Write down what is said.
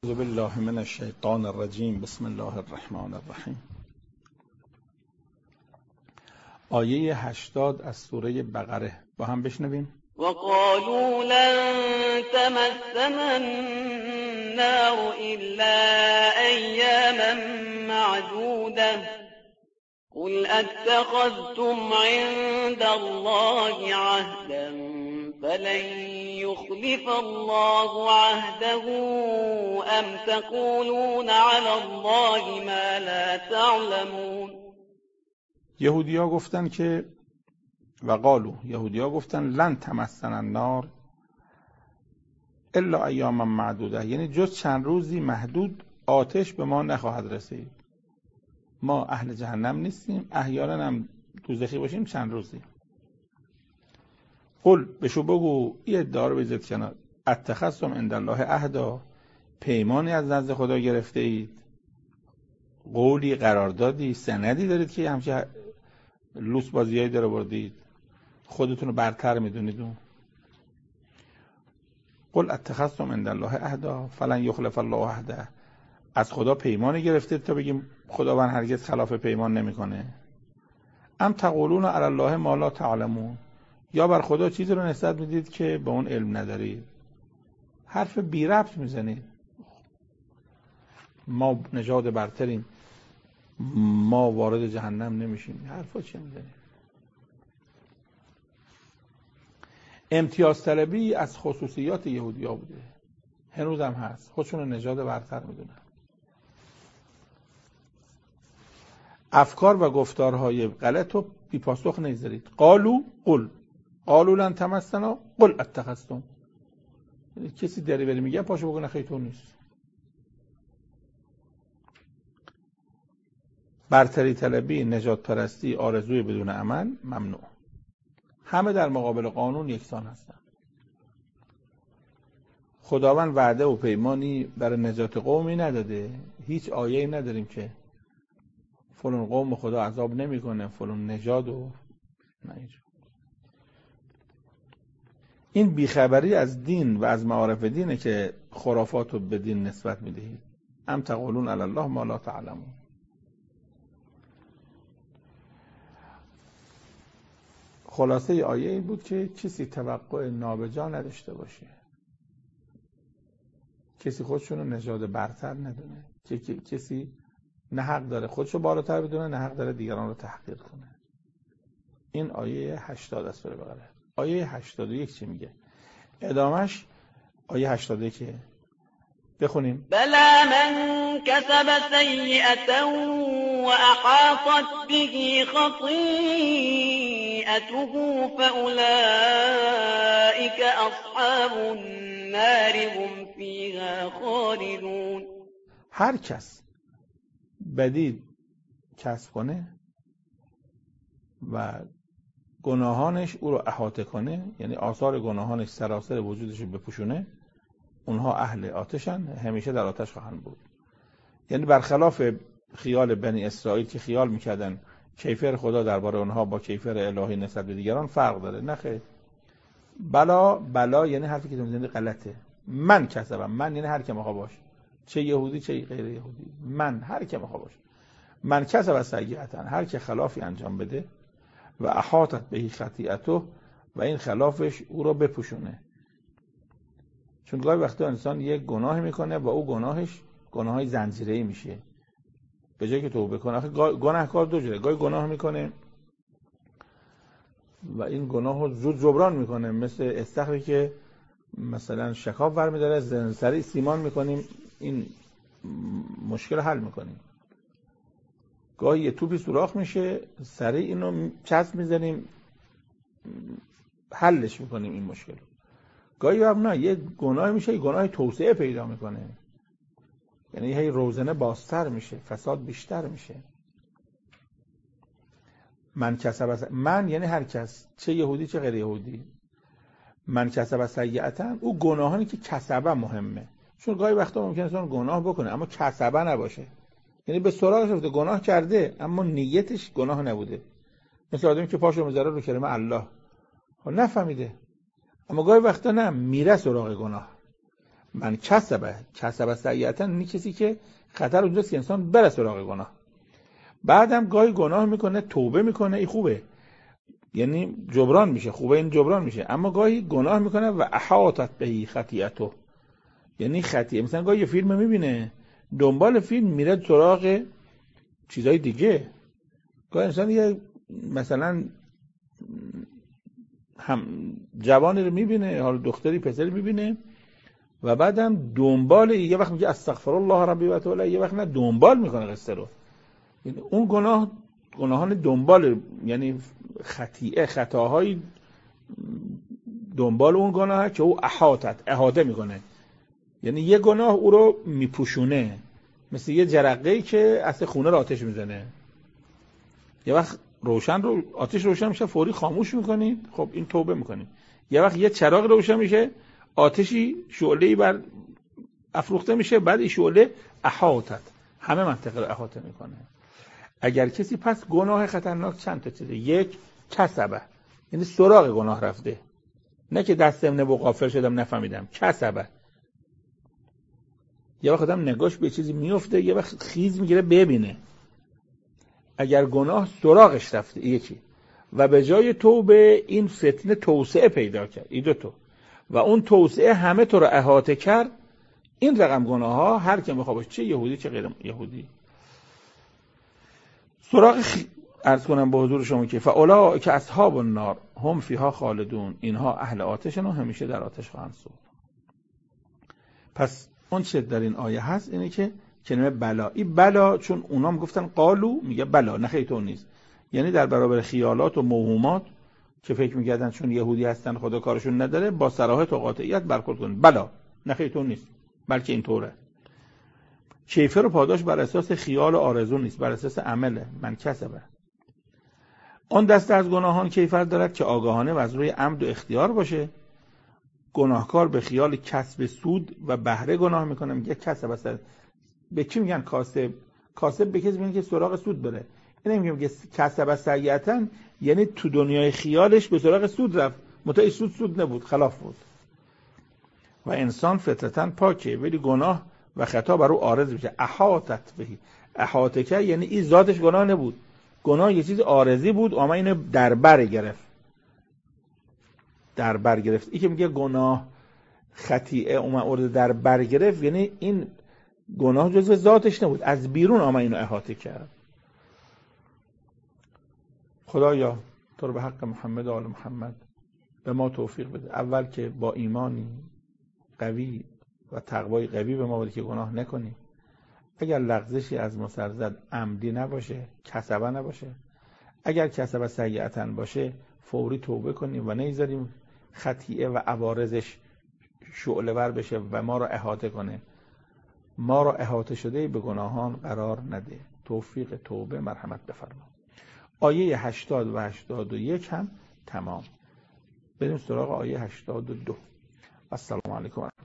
اعوذ بالله من الشیطان الرجیم. بسم الله الرحمن الرحیم. آیه 80 از سوره بقره با هم بشنویم. وقالوا لن تمسنا النار إلا أياما معدودة قل أتخذتم عند الله عهدا فلن يخلف الله عهده أم تقولون على الله ما لا تعلمون. یهودی‌ها گفتن که یهودی‌ها گفتن لن تمسنا النار الا ایاما معدوده، یعنی جز چند روزی محدود آتش به ما نخواهد رسید. ما اهل جهنم نیستیم، احیانا هم دوزخی باشیم چند روزی. قل بشو بگو، این ادعا رو بذارید کنار. اتخذتم عند الله عهدا، پیمانی از نزد خدا گرفته اید، قولی قراردادی سندی دارید که همچه لوس بازیایی داره بردید، خودتون رو برتر میدونید. قل اتخذتم عند الله عهدا فلن یخلف الله عهده، از خدا پیمانی گرفتید تا بگیم خداوند هرگز خلاف پیمان نمیکنه. ام تقولون علی الله ما لا تعلمون، یا بر خدا چیزی رو نسبت میدید که به اون علم ندارید. حرف بی ربط میزنید. ما نژاد برتریم، ما وارد جهنم نمیشیم. حرفا چی میزنید؟ امتیاز طلبی از خصوصیات یهودی‌ها بوده، هنوز هم هست. خودشون رو نژاد برتر میدونن. افکار و گفتارهای غلط رو بی پاسخ نگذارید. قالوا لن تمسنا قل اتخذتم. کسی دریوری میگه پاشو بگو خیلی تو نیست. برتری طلبی، نجات پرستی، آرزوی بدون عمل ممنوع. همه در مقابل قانون یکسان هستند. خداوند وعده و پیمانی برای نجات قومی نداده. هیچ آیه‌ای نداریم که فلان قوم خدا عذاب نمیکنه، فلان نژاد و نه. این بیخبری از دین و از معارف دینه که خرافات رو به دین نسبت میدهید. ام تقولون علی الله ما لا تعلمون. خلاصه آیه این بود که کسی توقع نابجا نداشته باشه، کسی خودشونو نژاد برتر ندونه، کسی نه حق داره خودشو بالاتر بدونه، نه حق داره دیگران رو تحقیر کنه. این آیه 80 از سوره بقره. آیه 81 چی میگه؟ ادامش آیه 81 بخونیم. بلا من كسب سيئة وأحاطت به خطيئته فأولئك أصحاب النار هم فيها خالدون. هر کس بدی کسب کنه و گناهانش او رو احاطه کنه، یعنی آثار گناهانش سراسر وجودش رو بپوشونه، اونها اهل آتشن، همیشه در آتش خواهند بود. یعنی برخلاف خیال بنی اسرائیل که خیال میکردن کیفر خدا درباره اونها با کیفر الهی نسبت به دیگران فرق داره. نه خیر. بلا یعنی حرفی که میزنید غلطه. من کسبم، من یعنی هر کی میخواد باشه، چه یهودی چه غیر یهودی، من هر کی میخواد باشه. من کسب سیئتا، هر کی خلافی انجام بده، و احاطت به خطیئته، و این خلافش او رو بپوشونه. چون گاهی وقتا انسان یک گناه میکنه و او گناهش گناهی زنجیره‌ای میشه. به جایی که توبه کنه، آخه گناهکار دو جوره، گاهی گناه میکنه و این گناه رو زود جبران میکنه، مثل استخری که مثلا شکاف برمی‌داره، سریع سیمان میکنیم، این مشکل حل میکنیم. گاهی یه توپی سوراخ میشه، سریع اینو چسب میزنیم، حلش میکنیم این مشکل. گاهی هم نه، یه گناه میشه، یه گناه توسعه پیدا میکنه، یعنی هی روزنه بازتر میشه، فساد بیشتر میشه. من یعنی هر کس، چه یهودی چه غیر یهودی. من کسب سیئتا، او گناهانی که کسبه مهمه. چون گاهی وقتا ممکنه انسان گناه بکنه اما کسبه نباشه، یعنی به سراغش رفته گناه کرده اما نیتش گناه نبوده. مثل آدمی که پاشو میذاره رو کلمه الله، نفهمیده. اما گاهی وقتا نه، میره سراغ گناه. من کسب سیئتا، این کسی که خطر وجود است که انسان بره سراغ گناه. بعدم گاهی گناه میکنه، توبه میکنه، این خوبه، یعنی جبران میشه، خوبه، این جبران میشه. اما گاهی گناه میکنه و احاطت به خطیئته، یعنی خطیئه، مثلا گاهی یه فیلم میبینه، دنبال فیلم میره سراغ چیزای دیگه. گاهی انسان یه مثلا هم جوانی رو میبینه، حالا دختری پسری میبینه و بعدم دنبال، یه وقت میگه استغفر الله ربی و اتوب الیه، یه وقت نه دنبال میکنه قصه رو. یعنی اون گناهان دنبال، یعنی خطیئه، خطاهای دنبال اون گناه که او احاطه میکنه، یعنی یه گناه او رو میپوشونه، مثل یه جرقه‌ای که اصل خونه رو آتش میزنه. یه وقت آتش روشن میشه، فوری خاموش میکنید، خب این توبه میکنید. یه وقت یه چراغ روشن میشه، آتشی شعله‌ای بر افروخته میشه، بعد این شعله احاطت، همه منطقه رو احاطه میکنه. اگر کسی پس گناه خطرناک چند تا چیزه. یک، کسبه، یعنی سراغ گناه رفته، نه که دستم نبو غافل شدم نفهمیدم، کسبه. یه وقت آدم نگاش به چیزی میفته، یه وقت خیز میگیره ببینه. اگر گناه سراغش رفته، یکی، و به جای توبه این فتنه توسعه پیدا کرد، این دوتا، و اون توسعه همه تو رو احاطه کرد، این رقم گناه ها هر کی بخواد باشه، چه یهودی چه غیر یهودی، عرض کنم به حضور شما که فاولئک اصحاب النار هم فیها خالدون، اینها اهل آتشن و همیشه در آتش خواهند سوخت. پس اون چه در این آیه هست اینه که کلمه بلا، این بلا چون اونام گفتن قالو، میگه بلا، نه خیلی تو نیست، یعنی در برابر خیالات و موهومات که فکر میکردن چون یهودی هستن خدا کارشون نداره، با صراحت و قاطعیت برخورد کنن، بلا، نه خیلی تو نیست، بلکه اینطوره. کیفر و پاداش بر اساس خیال و آرزو نیست، بر اساس عمله، من کسبه. آن دسته از گناهان کیفر دارد که آگاهانه و از روی عمد و اختیار باشه. گناهکار به خیال کسب سود و بهره گناه میکنه، میگه کسب است. به کی میگن کاسب؟ کاسب به کسی میگن که سراغ سود بره. این میگه کسب سیئتا، یعنی تو دنیای خیالش به سراغ سود رفت، متأ سود نبود، خلاف بود. و انسان فطرتاً پاکه، ولی گناه و خطا بر او عارض میشه. احاطت بهی، احاطه که یعنی این ذاتش گناه نبود، گناه یه چیز عارضی بود، اما اینو در بر گرفت. این که میگه گناه خطیئه اومد در بر گرفت، یعنی این گناه جزو ذاتش نبود، از بیرون آمد اینو احاطه کرد. خدایا تو رو به حق محمد و آل محمد به ما توفیق بده، اول که با ایمانی قوی و تقوای قوی به ما بده که گناه نکنیم. اگر لغزشی از ما سر زد عمدی نباشه، کسبه نباشه. اگر کسبه سیئتا باشه فوری توبه کنیم و نگذاریم خطیئه و عوارضش شعله ور بشه و ما را احاطه کنه. ما را احاطه شده به گناهان قرار نده. توفیق توبه مرحمت بفرما. آیه 80 و 81 هم تمام. بریم سراغ آیه 82. السلام علیکم.